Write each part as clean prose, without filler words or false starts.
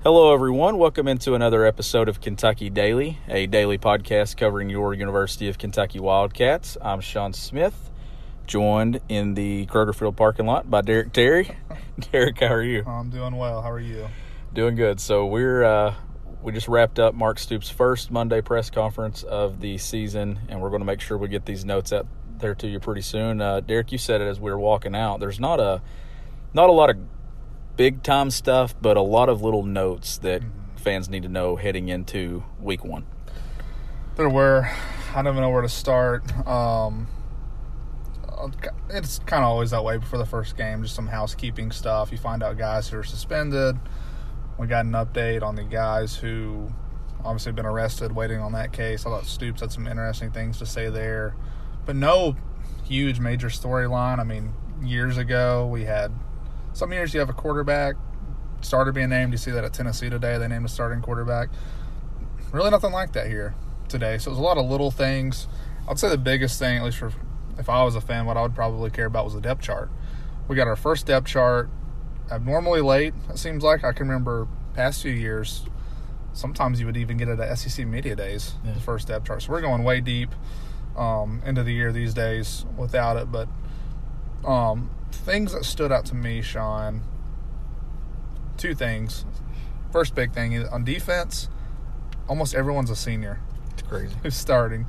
Hello, everyone. Welcome into another episode of Kentucky Daily, a daily podcast covering your University of Kentucky Wildcats. I'm Sean Smith, joined in the Kroger Field parking lot by Derek Terry. Derek, how are you? I'm doing well. How are you? Doing good. So we just wrapped up Mark Stoops' first Monday press conference of the season, and we're going to make sure we get these notes out there to you pretty soon. Derek, you said it as we were walking out. There's not a lot of big time stuff, but a lot of little notes that fans need to know heading into week one. There were. I don't even know where to start. It's kind of always that way before the first game, just some housekeeping stuff. You find out guys who are suspended. We got an update on the guys who obviously been arrested, waiting on that case. I thought Stoops had some interesting things to say there, but no huge major storyline. I mean, years ago we had some years you have a quarterback starter being named. You see that at Tennessee today. They named a starting quarterback. Really nothing like that here today. So it was a lot of little things. I'd say the biggest thing, at least for if I was a fan, what I would probably care about was the depth chart. We got our first depth chart abnormally late, it seems like. I can remember past few years, sometimes you would even get it at SEC Media Days, the first depth chart. So we're going way deep into the year these days without it. But things that stood out to me, Sean, two things. First big thing is on defense, almost everyone's a senior. It's crazy. Who's starting.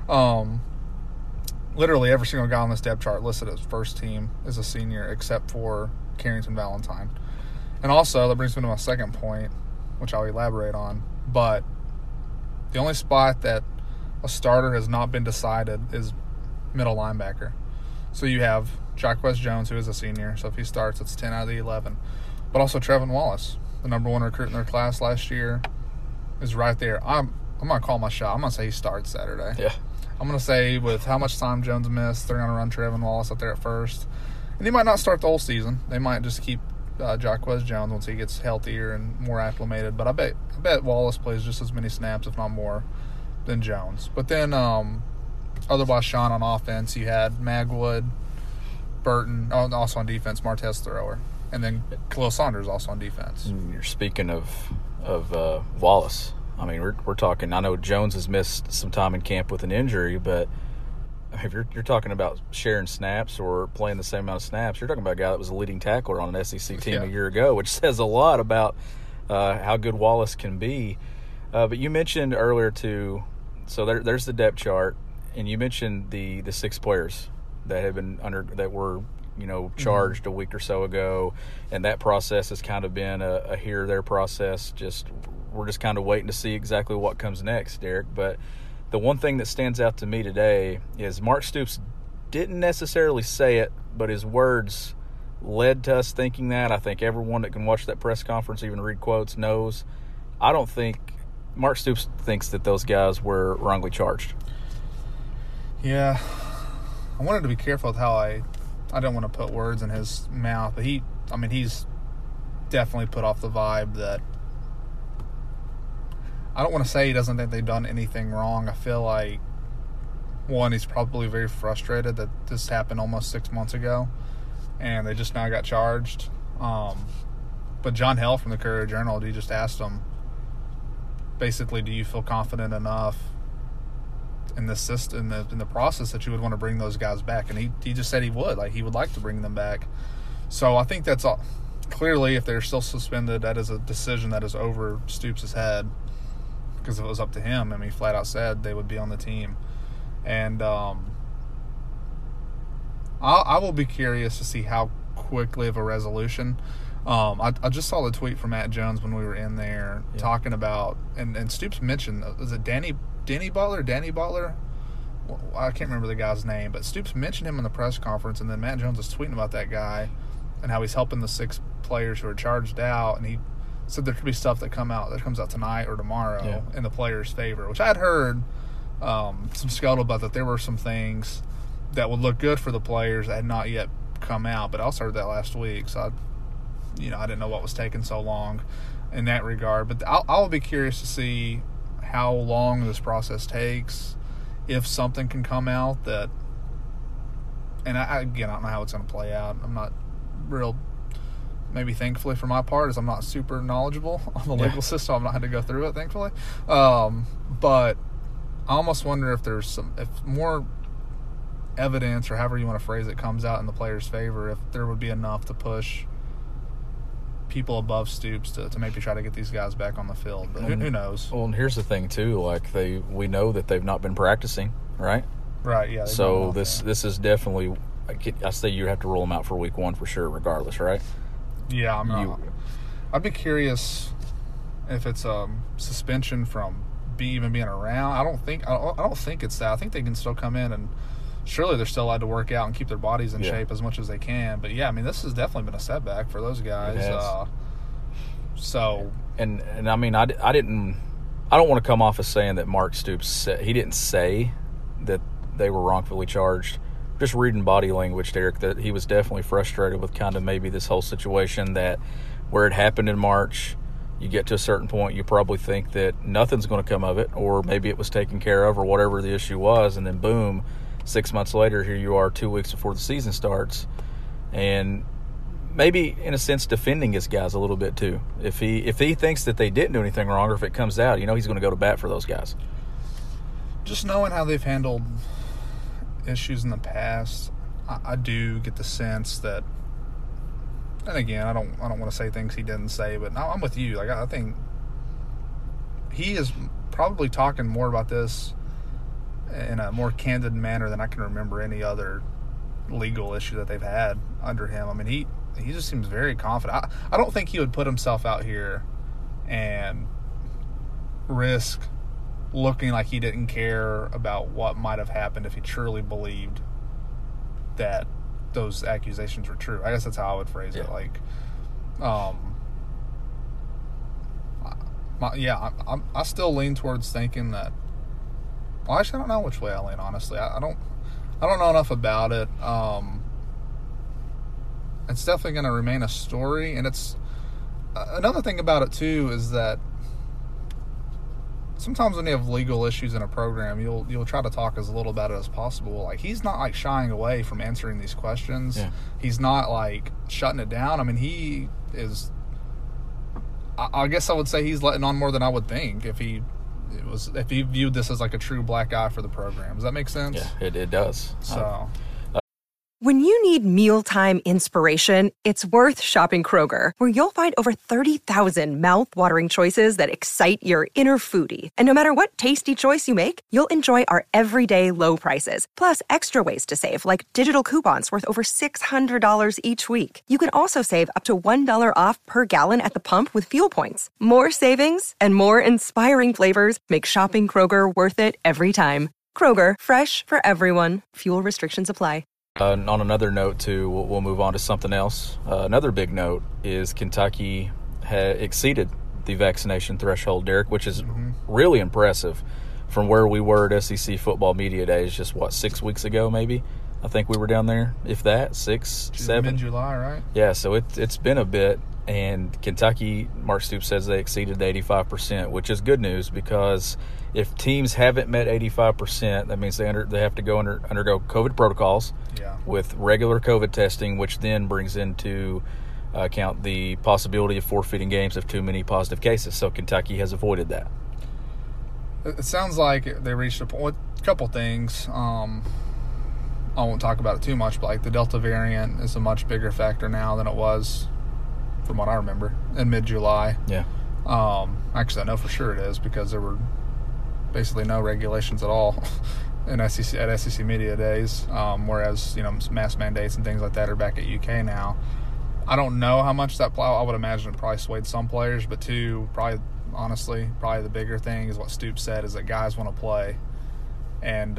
Literally every single guy on this depth chart listed as first team is a senior except for Carrington Valentine. And also, that brings me to my second point, which I'll elaborate on. But the only spot that a starter has not been decided is middle linebacker. So you have Jacquez Jones, who is a senior. So if he starts, it's 10 out of the 11. But also Trevin Wallace, the number one recruit in their class last year, is right there. I'm going to call my shot. I'm going to say he starts Saturday. Yeah. I'm going to say with how much time Jones missed, they're going to run Trevin Wallace up there at first. And he might not start the whole season. They might just keep Jacquez Jones once he gets healthier and more acclimated. But I bet Wallace plays just as many snaps, if not more, than Jones. But then otherwise, Sean, on offense, you had Magwood, Burton, also on defense, Martez Thrower. And then Khalil Saunders also on defense. You're speaking of Wallace. I mean, we're talking. I know Jones has missed some time in camp with an injury, but if you're talking about sharing snaps or playing the same amount of snaps, you're talking about a guy that was a leading tackler on an SEC team a year ago, which says a lot about how good Wallace can be. But you mentioned earlier too. So there's the depth chart, and you mentioned the 6 players that have been that were charged a week or so ago, and that process has kind of been a here or there process. We're just kind of waiting to see exactly what comes next, Derek. But the one thing that stands out to me today is Mark Stoops didn't necessarily say it, but his words led to us thinking that. I think everyone that can watch that press conference, even read quotes, knows. I don't think Mark Stoops thinks that those guys were wrongly charged. Yeah. I wanted to be careful with how I don't want to put words in his mouth, but he's definitely put off the vibe that I don't want to say he doesn't think they've done anything wrong. I feel like, one, he's probably very frustrated that this happened almost 6 months ago, and they just now got charged. But John Hell from the Courier-Journal, he just asked him, basically, do you feel confident enough in the system, in the process, that you would want to bring those guys back? And he just said he would. Like, he would like to bring them back. So I think that's all. Clearly, if they're still suspended, that is a decision that is over Stoops' head. Because if it was up to him, he flat out said they would be on the team. And I will be curious to see how quickly of a resolution. I just saw the tweet from Matt Jones when we were in there talking about, and Stoops mentioned, is it Danny Butler? Well, I can't remember the guy's name, but Stoops mentioned him in the press conference, and then Matt Jones was tweeting about that guy and how he's helping the 6 players who are charged out, and he said there could be stuff that comes out tonight or tomorrow in the players' favor, which I had heard some scuttlebutt that there were some things that would look good for the players that had not yet come out, but I also heard that last week, so I didn't know what was taking so long in that regard. But I'll be curious to see how long this process takes, if something can come out that, and I don't know how it's going to play out. I'm not real maybe thankfully for my part, is I'm not super knowledgeable on the legal system. I've not had to go through it, thankfully. But I almost wonder if if more evidence, or however you want to phrase it, comes out in the player's favor, if there would be enough to push people above Stoops to maybe try to get these guys back on the field. But who knows? Well, and here's the thing too, like we know that they've not been practicing, right? Right, yeah. So this is definitely, I say you have to roll them out for week 1 for sure, regardless, right? Yeah, I'd be curious if it's suspension from even being around. I don't think it's that. I think they can still come in, and surely they're still allowed to work out and keep their bodies in shape as much as they can. But yeah, I mean, this has definitely been a setback for those guys. It has. So and I mean, I don't want to come off as saying that Mark Stoops he didn't say that they were wrongfully charged. Just reading body language, Derek, that he was definitely frustrated with kind of maybe this whole situation, that where it happened in March, you get to a certain point, you probably think that nothing's going to come of it, or maybe it was taken care of, or whatever the issue was, and then boom, 6 months later, here you are 2 weeks before the season starts, and maybe in a sense defending his guys a little bit too. If he thinks that they didn't do anything wrong, or if it comes out, he's going to go to bat for those guys. Just knowing how they've handled issues in the past, I do get the sense that, and again, I don't want to say things he didn't say, but I'm with you. Like, I think he is probably talking more about this in a more candid manner than I can remember any other legal issue that they've had under him. I mean, he just seems very confident. I don't think he would put himself out here and risk looking like he didn't care about what might have happened if he truly believed that those accusations were true. I guess that's how I would phrase it. Like, I still lean towards thinking that. Well, actually, I don't know which way I lean. Honestly, I don't know enough about it. It's definitely going to remain a story, and it's another thing about it too is that sometimes when you have legal issues in a program, you'll try to talk as little about it as possible. Like, he's not like shying away from answering these questions. Yeah. He's not like shutting it down. I mean, he is. I guess I would say he's letting on more than I would think if he viewed this as like a true black eye for the program. Does that make sense? Yeah, it does. So. When you need mealtime inspiration, it's worth shopping Kroger, where you'll find over 30,000 mouth-watering choices that excite your inner foodie. And no matter what tasty choice you make, you'll enjoy our everyday low prices, plus extra ways to save, like digital coupons worth over $600 each week. You can also save up to $1 off per gallon at the pump with fuel points. More savings and more inspiring flavors make shopping Kroger worth it every time. Kroger, fresh for everyone. Fuel restrictions apply. On another note, too, we'll move on to something else. Another big note is Kentucky exceeded the vaccination threshold, Derek, which is really impressive from where we were at SEC Football Media Days just, 6 weeks ago maybe? I think we were down there, if that, 6, 7. Mid-July, right? Yeah, so it's been a bit, and Kentucky, Mark Stoops says they exceeded the 85%, which is good news because if teams haven't met 85%, that means they have to undergo COVID protocols with regular COVID testing, which then brings into account the possibility of forfeiting games if too many positive cases. So Kentucky has avoided that. It sounds like they reached a point. A couple things. I won't talk about it too much, but like the Delta variant is a much bigger factor now than it was, from what I remember, in mid-July. Yeah. Actually, I know for sure it is because there were basically no regulations at all at SEC Media Days, whereas mask mandates and things like that are back at UK now. I don't know how much that I would imagine it probably swayed some players, but probably the bigger thing is what Stoops said, is that guys want to play, and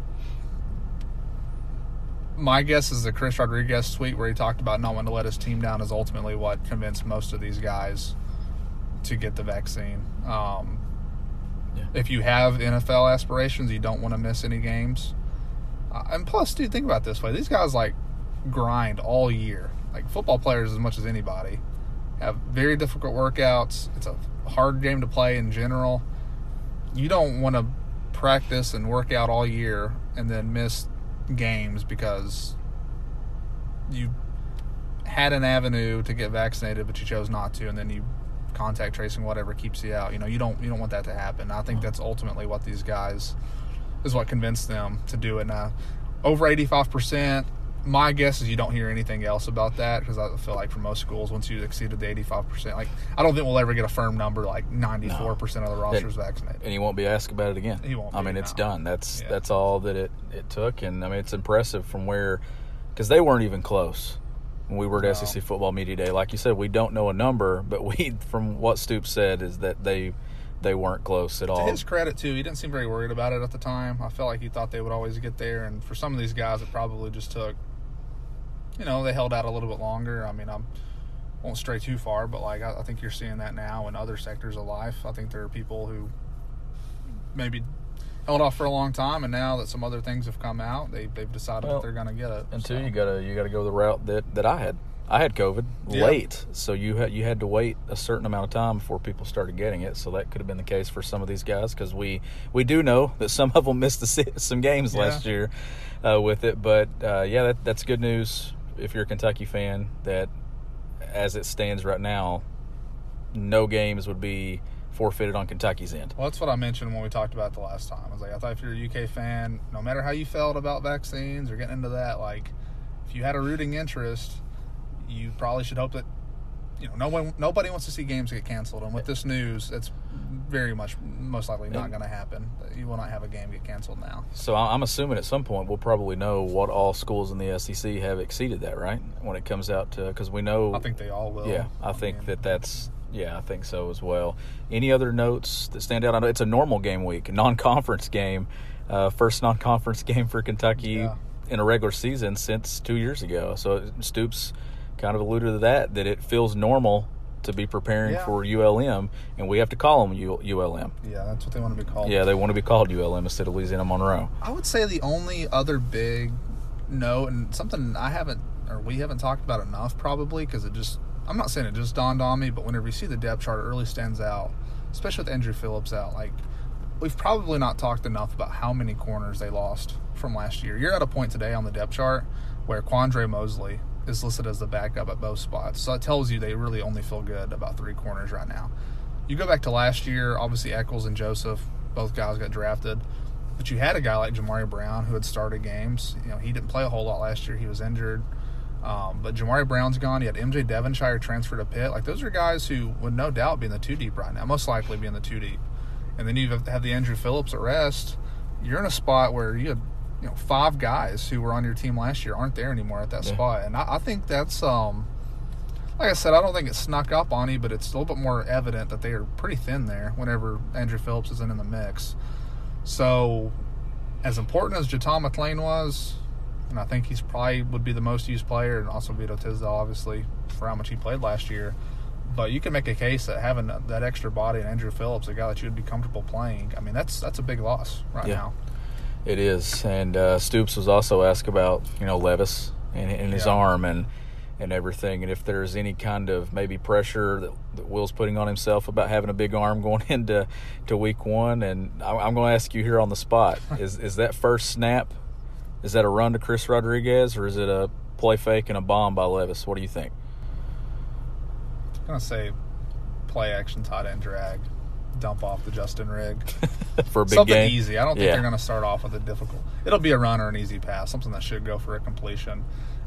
my guess is the Chris Rodriguez tweet where he talked about not wanting to let his team down is ultimately what convinced most of these guys to get the vaccine. If you have NFL aspirations, you don't want to miss any games. And plus, dude, think about it this way. These guys, grind all year. Like, football players, as much as anybody, have very difficult workouts. It's a hard game to play in general. You don't want to practice and work out all year and then miss games because you had an avenue to get vaccinated, but you chose not to, and then you contact tracing whatever keeps you out. You don't want that to happen. I think that's ultimately what these guys is what convinced them to do it. Now, over 85%. My guess is you don't hear anything else about that, because I feel like for most schools, once you exceeded the 85%, like I don't think we'll ever get a firm number like 94% of the roster is vaccinated. And he won't be asked about it again. He won't. It's done. That's all that it took, and I mean it's impressive from where, because they weren't even close when we were at SEC Football Media Day. Like you said, we don't know a number, but from what Stoops said is that they weren't close at all. To his credit, too, he didn't seem very worried about it at the time. I felt like he thought they would always get there, and for some of these guys, it probably just took, they held out a little bit longer. I mean, I won't stray too far, but like I think you're seeing that now in other sectors of life. I think there are people who maybe held off for a long time, and now that some other things have come out, they've decided that they're going to get it. And two, you gotta go the route that I had. I had COVID late, so you had to wait a certain amount of time before people started getting it. So that could have been the case for some of these guys, because we do know that some of them missed some games last year with it. But that's good news if you're a Kentucky fan, that as it stands right now, no games would be forfeited on Kentucky's end. Well, that's what I mentioned when we talked about it the last time. I thought if you're a UK fan, no matter how you felt about vaccines or getting into that, like if you had a rooting interest, you probably should hope that nobody wants to see games get canceled. And with this news, it's very much most likely not going to happen. You will not have a game get canceled now. So I'm assuming at some point we'll probably know what all schools in the SEC have exceeded that, right? When it comes out to, because we know. I think they all will. Yeah, I think that's. Yeah, I think so as well. Any other notes that stand out? I know it's a normal game week, a non-conference game, first non-conference game for Kentucky in a regular season since 2 years ago. So Stoops kind of alluded to that it feels normal to be preparing for ULM, and we have to call them ULM. Yeah, that's what they want to be called. Yeah, they want to be called ULM instead of Louisiana Monroe. I would say the only other big note, and something we haven't talked about enough probably, because I'm not saying it just dawned on me, but whenever you see the depth chart, it really stands out, especially with Andrew Phillips out. Like, we've probably not talked enough about how many corners they lost from last year. You're at a point today on the depth chart where Quandre Mosley is listed as the backup at both spots. So it tells you they really only feel good about 3 corners right now. You go back to last year, obviously Eccles and Joseph, both guys got drafted. But you had a guy like Jamari Brown who had started games. He didn't play a whole lot last year. He was injured. But Jamari Brown's gone. You had MJ Devonshire transferred to Pitt. Like, those are guys who would no doubt be in the 2 deep right now, most likely be in the 2 deep. And then you have the Andrew Phillips arrest. You're in a spot where you had 5 guys who were on your team last year aren't there anymore at that spot. And I think that's, like I said, I don't think it snuck up on you, but it's a little bit more evident that they are pretty thin there whenever Andrew Phillips isn't in the mix. So, as important as Jaton McLean was, and I think he's probably would be the most used player, and also Vito Tisdale, obviously, for how much he played last year. But you can make a case that having that extra body and Andrew Phillips, a guy that you would be comfortable playing, I mean, that's a big loss now. It is. And Stoops was also asked about, Levis and his arm and everything, and if there's any kind of maybe pressure that Will's putting on himself about having a big arm going into week 1. And I'm going to ask you here on the spot, is that first snap, is that a run to Chris Rodriguez, or is it a play fake and a bomb by Levis? What do you think? I'm going to say play action tight end drag, dump off the Justin Rigg. For a big something game? Easy. I don't think they're going to start off with a difficult. It'll be a run or an easy pass, something that should go for a completion.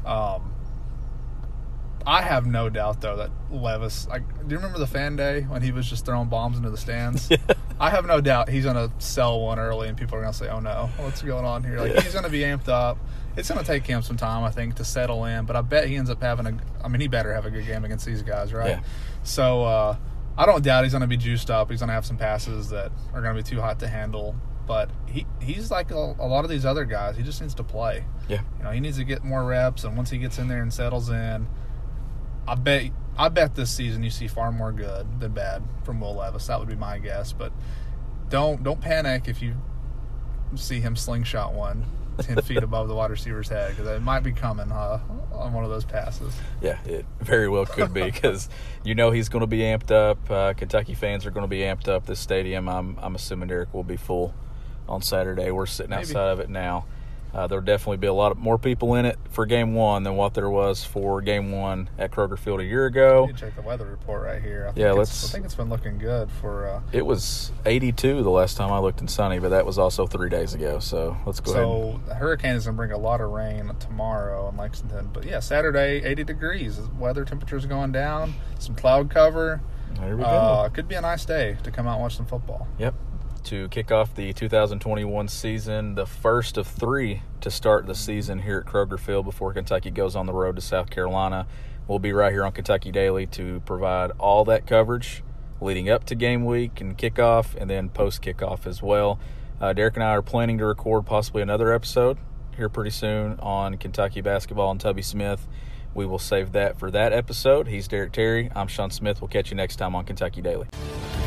I have no doubt, though, that Levis, do you remember the fan day when he was just throwing bombs into the stands? Yeah. I have no doubt he's going to sell one early, and people are going to say, oh, no, what's going on here? He's going to be amped up. It's going to take him some time, I think, to settle in, but I bet he ends up having he better have a good game against these guys, right? Yeah. So I don't doubt he's going to be juiced up. He's going to have some passes that are going to be too hot to handle, but he's like a lot of these other guys. He just needs to play. Yeah. He needs to get more reps, and once he gets in there and settles in, I bet this season you see far more good than bad from Will Levis. That would be my guess. But don't panic if you see him slingshot one 10 feet above the wide receiver's head, because it might be coming on one of those passes. Yeah, it very well could be, because he's going to be amped up. Kentucky fans are going to be amped up. This stadium, I'm assuming Derek will be full on Saturday. We're sitting outside of it now. There'll definitely be a lot more people in it for Game 1 than what there was for Game 1 at Kroger Field a year ago. You can check the weather report right here. I think it's been looking good for. It was 82 the last time I looked in sunny, but that was also 3 days ago. So let's go ahead. So the hurricane is going to bring a lot of rain tomorrow in Lexington. But yeah, Saturday, 80 degrees. Weather temperature's going down. Some cloud cover. There we go. Could be a nice day to come out and watch some football. Yep. To kick off the 2021 season, the first of 3 to start the season here at Kroger Field before Kentucky goes on the road to South Carolina. We'll be right here on Kentucky Daily to provide all that coverage leading up to game week and kickoff, and then post-kickoff as well. Derek and I are planning to record possibly another episode here pretty soon on Kentucky basketball and Tubby Smith. We will save that for that episode. He's Derek Terry. I'm Sean Smith. We'll catch you next time on Kentucky Daily.